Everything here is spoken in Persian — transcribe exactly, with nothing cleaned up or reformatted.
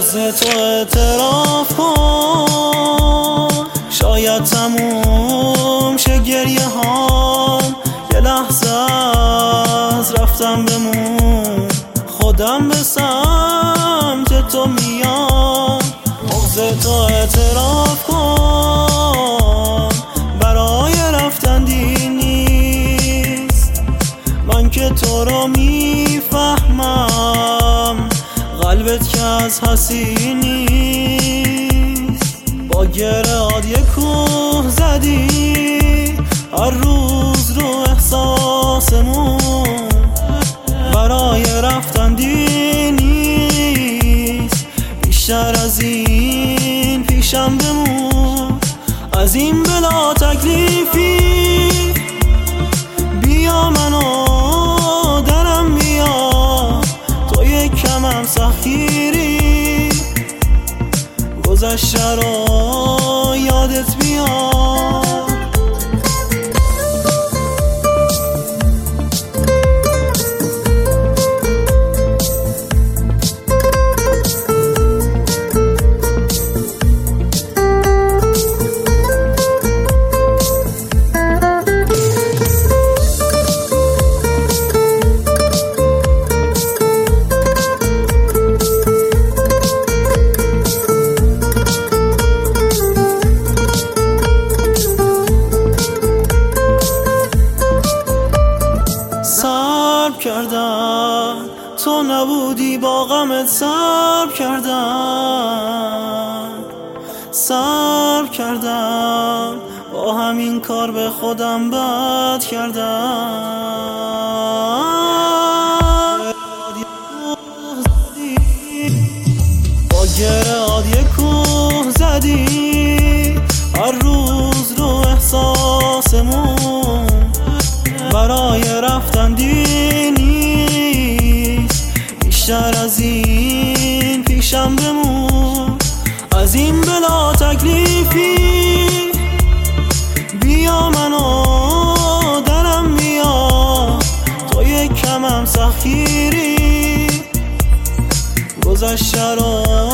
بغض تو اعتراف کن، شاید تموم شه گریه هام. یه لحظه از رفتم بمون، خودم به سمت تو میام. بغض تو اعتراف کن، برای رفتن دین نیست. من که تو رو میفهمم، قلبت که از حسی نیست. با گره‌هات یه کوه زدی، هر روز رو احساسمون. برای رفتن دین نیست، بیشتر از این پیشم بمون. از این بلا تکلیفی بیا منو درم بیا، تو یک کمم سختگیری. گذشته رو یادت بیاد. کردم تو نبودی، با غمت صبر کردم صبر کردم، با همین کار به خودم بد کردم. با گره‌هات یه کوه زدی، هر روز رو احساسمون. برای رفتن دین نیست، بیشتر از این پیشم بمون. از این بلا تکلیفی بیا منو درم بیا، تو یک کمم سختگیری. گذشته رو